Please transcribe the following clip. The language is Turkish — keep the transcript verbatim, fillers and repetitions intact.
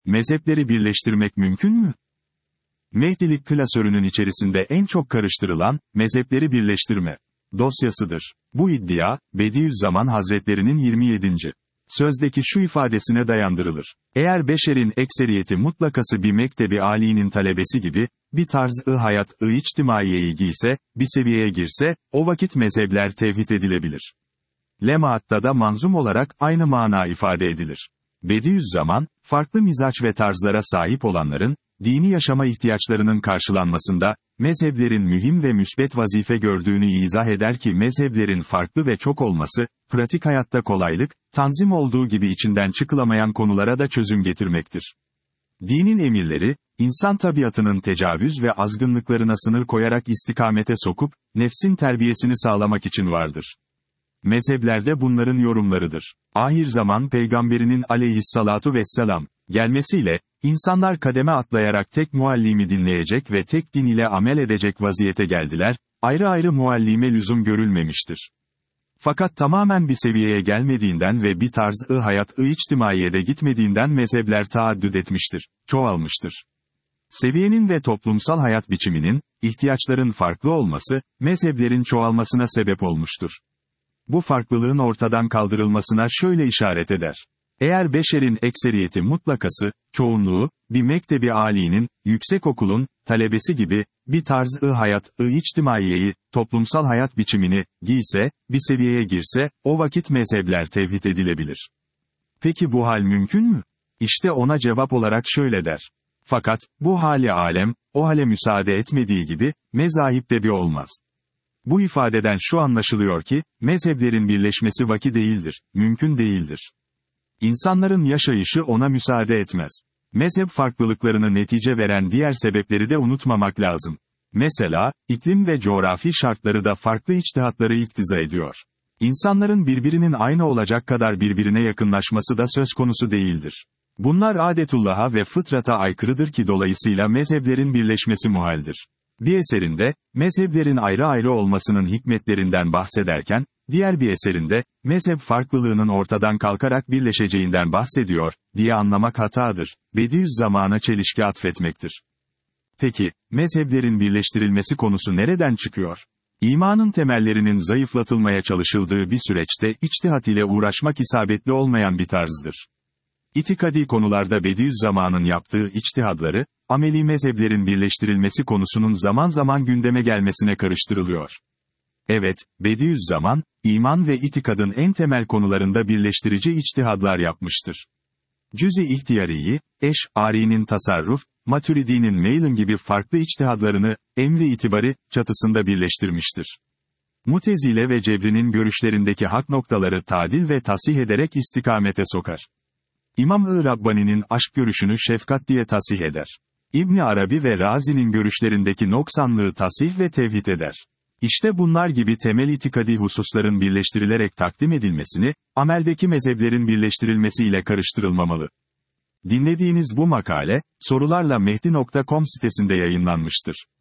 Mezhepleri birleştirmek mümkün mü? Mehdilik klasörünün içerisinde en çok karıştırılan, mezhepleri birleştirme dosyasıdır. Bu iddia, Bediüzzaman Hazretlerinin yirmi yedinci sözdeki şu ifadesine dayandırılır. Eğer beşerin ekseriyeti mutlakası bir mektebi âlinin talebesi gibi, bir tarz-ı hayat-ı içtimaiyeyi giyse, bir seviyeye girse, o vakit mezhepler tevhid edilebilir. Lemaatta da manzum olarak aynı mana ifade edilir. Bediüzzaman, farklı mizaç ve tarzlara sahip olanların, dini yaşama ihtiyaçlarının karşılanmasında, mezheplerin mühim ve müsbet vazife gördüğünü izah eder ki mezheplerin farklı ve çok olması, pratik hayatta kolaylık, tanzim olduğu gibi içinden çıkılamayan konulara da çözüm getirmektir. Dinin emirleri, insan tabiatının tecavüz ve azgınlıklarına sınır koyarak istikamete sokup, nefsin terbiyesini sağlamak için vardır. Mezheplerde bunların yorumlarıdır. Ahir zaman peygamberinin aleyhissalatu vesselam, gelmesiyle, insanlar kademe atlayarak tek muallimi dinleyecek ve tek din ile amel edecek vaziyete geldiler, ayrı ayrı muallime lüzum görülmemiştir. Fakat tamamen bir seviyeye gelmediğinden ve bir tarz-ı hayat-ı içtimaiyede gitmediğinden mezhepler taaddüt etmiştir, çoğalmıştır. Seviyenin ve toplumsal hayat biçiminin, ihtiyaçların farklı olması, mezheplerin çoğalmasına sebep olmuştur. Bu farklılığın ortadan kaldırılmasına şöyle işaret eder. Eğer beşerin ekseriyeti mutlakası, çoğunluğu, bir mektebi âlinin, yüksekokulun, talebesi gibi, bir tarz-ı hayat-ı içtimaiyeyi, toplumsal hayat biçimini, giyse, bir seviyeye girse, o vakit mezhepler tevhid edilebilir. Peki bu hal mümkün mü? İşte ona cevap olarak şöyle der. Fakat, bu hali alem, o hale müsaade etmediği gibi, mezahipte bir olmaz. Bu ifadeden şu anlaşılıyor ki, mezheplerin birleşmesi vaki değildir, mümkün değildir. İnsanların yaşayışı ona müsaade etmez. Mezhep farklılıklarını netice veren diğer sebepleri de unutmamak lazım. Mesela, iklim ve coğrafi şartları da farklı içtihatları iktiza ediyor. İnsanların birbirinin aynı olacak kadar birbirine yakınlaşması da söz konusu değildir. Bunlar adetullah'a ve fıtrata aykırıdır ki dolayısıyla mezheplerin birleşmesi muhaldir. Bir eserinde, mezheplerin ayrı ayrı olmasının hikmetlerinden bahsederken, diğer bir eserinde, mezhep farklılığının ortadan kalkarak birleşeceğinden bahsediyor, diye anlamak hatadır, Bediüzzaman'a çelişki atfetmektir. Peki, mezheplerin birleştirilmesi konusu nereden çıkıyor? İmanın temellerinin zayıflatılmaya çalışıldığı bir süreçte içtihat ile uğraşmak isabetli olmayan bir tarzdır. İtikadi konularda Bediüzzaman'ın yaptığı içtihadları, ameli mezheplerin birleştirilmesi konusunun zaman zaman gündeme gelmesine karıştırılıyor. Evet, Bediüzzaman, iman ve itikadın en temel konularında birleştirici içtihadlar yapmıştır. Cüz-i İhtiyariyi, Eş'ari'nin tasarruf, Maturidi'nin meylin gibi farklı içtihadlarını, emri itibari, çatısında birleştirmiştir. Mutezile ve Cebri'nin görüşlerindeki hak noktaları tadil ve tasih ederek istikamete sokar. İmam-ı Rabbani'nin aşk görüşünü şefkat diye tasih eder. İbn Arabi ve Razi'nin görüşlerindeki noksanlığı tasih ve tevhid eder. İşte bunlar gibi temel itikadi hususların birleştirilerek takdim edilmesini, ameldeki mezheplerin birleştirilmesiyle karıştırılmamalı. Dinlediğiniz bu makale, sorularla mehdi nokta com sitesinde yayınlanmıştır.